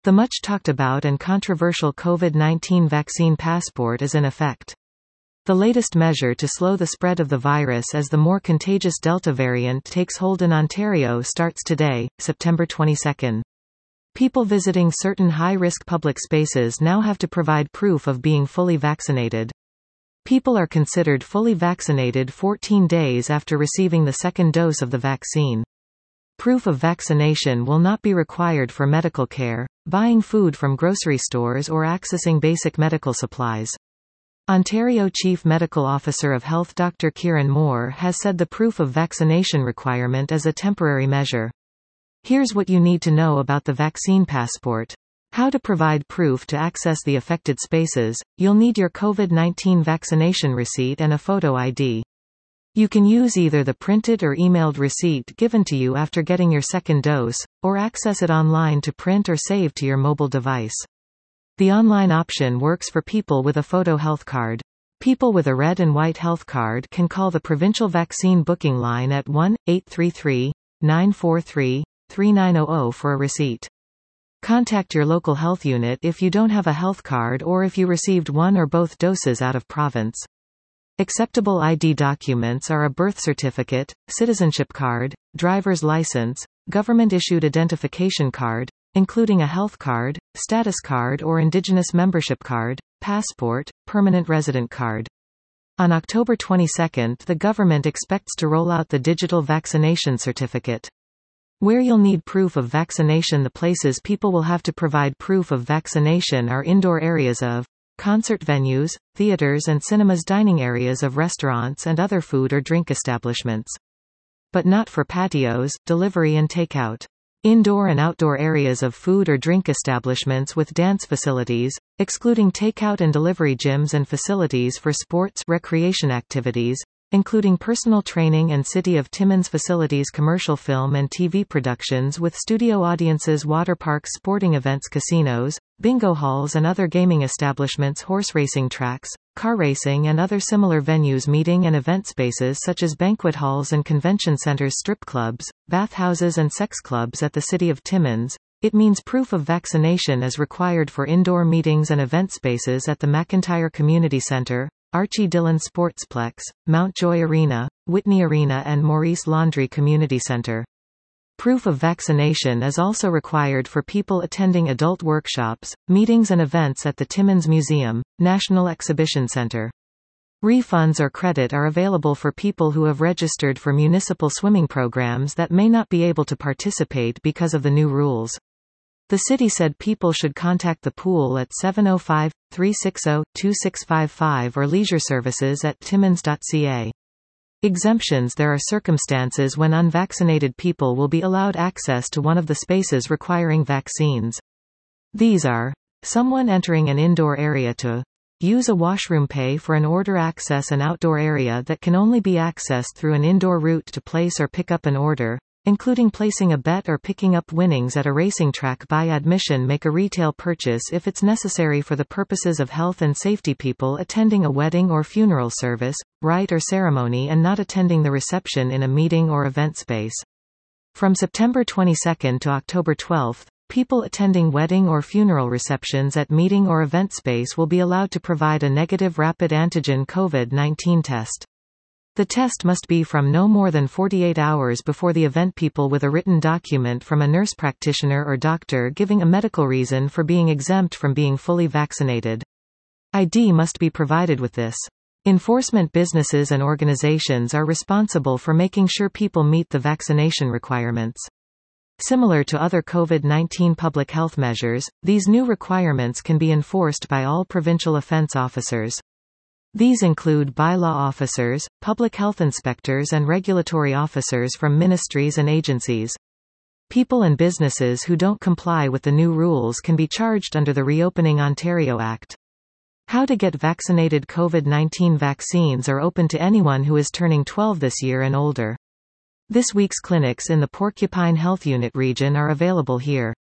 The much talked about and controversial COVID-19 vaccine passport is in effect. The latest measure to slow the spread of the virus as the more contagious Delta variant takes hold in Ontario starts today, September 22. People visiting certain high-risk public spaces now have to provide proof of being fully vaccinated. People are considered fully vaccinated 14 days after receiving the second dose of the vaccine. Proof of vaccination will not be required for medical care, buying food from grocery stores or accessing basic medical supplies. Ontario Chief Medical Officer of Health Dr. Kieran Moore has said the proof of vaccination requirement is a temporary measure. Here's what you need to know about the vaccine passport. How to provide proof to access the affected spaces. You'll need your COVID-19 vaccination receipt and a photo ID. You can use either the printed or emailed receipt given to you after getting your second dose, or access it online to print or save to your mobile device. The online option works for people with a photo health card. People with a red and white health card can call the provincial vaccine booking line at 1-833-943-3900 for a receipt. Contact your local health unit if you don't have a health card or if you received one or both doses out of province. Acceptable ID documents are a birth certificate, citizenship card, driver's license, government-issued identification card, including a health card, status card or Indigenous membership card, passport, permanent resident card. On October 22, the government expects to roll out the digital vaccination certificate. Where you'll need proof of vaccination. The places people will have to provide proof of vaccination are indoor areas of concert venues, theaters and cinemas, dining areas of restaurants and other food or drink establishments. But not for patios, delivery and takeout. Indoor and outdoor areas of food or drink establishments with dance facilities, excluding takeout and delivery, gyms and facilities for sports recreation activities, including personal training and City of Timmins facilities, commercial film and TV productions with studio audiences, water parks, sporting events, casinos, bingo halls and other gaming establishments, horse racing tracks, car racing and other similar venues, meeting and event spaces such as banquet halls and convention centers, strip clubs, bathhouses and sex clubs at the City of Timmins. It means proof of vaccination is required for indoor meetings and event spaces at the McIntyre Community Centre, Archie Dillon Sportsplex, Mount Joy Arena, Whitney Arena and Maurice Laundrie Community Centre. Proof of vaccination is also required for people attending adult workshops, meetings and events at the Timmins Museum, National Exhibition Centre. Refunds or credit are available for people who have registered for municipal swimming programs that may not be able to participate because of the new rules. The city said people should contact the pool at 705-360-2655 or leisure services at timmins.ca. Exemptions. There are circumstances when unvaccinated people will be allowed access to one of the spaces requiring vaccines. These are someone entering an indoor area to use a washroom, pay for an order, access an outdoor area that can only be accessed through an indoor route to place or pick up an order, including placing a bet or picking up winnings at a racing track, buy admission, make a retail purchase if it's necessary for the purposes of health and safety, people attending a wedding or funeral service, rite or ceremony and not attending the reception in a meeting or event space. From September 22 to October 12, people attending wedding or funeral receptions at meeting or event space will be allowed to provide a negative rapid antigen COVID-19 test. The test must be from no more than 48 hours before the event. People with a written document from a nurse practitioner or doctor giving a medical reason for being exempt from being fully vaccinated. ID must be provided with this. Enforcement. Businesses and organizations are responsible for making sure people meet the vaccination requirements. Similar to other COVID-19 public health measures, these new requirements can be enforced by all provincial offense officers. These include bylaw officers, public health inspectors and regulatory officers from ministries and agencies. People and businesses who don't comply with the new rules can be charged under the Reopening Ontario Act. How to get vaccinated. COVID-19 vaccines are open to anyone who is turning 12 this year and older. This week's clinics in the Porcupine Health Unit region are available here.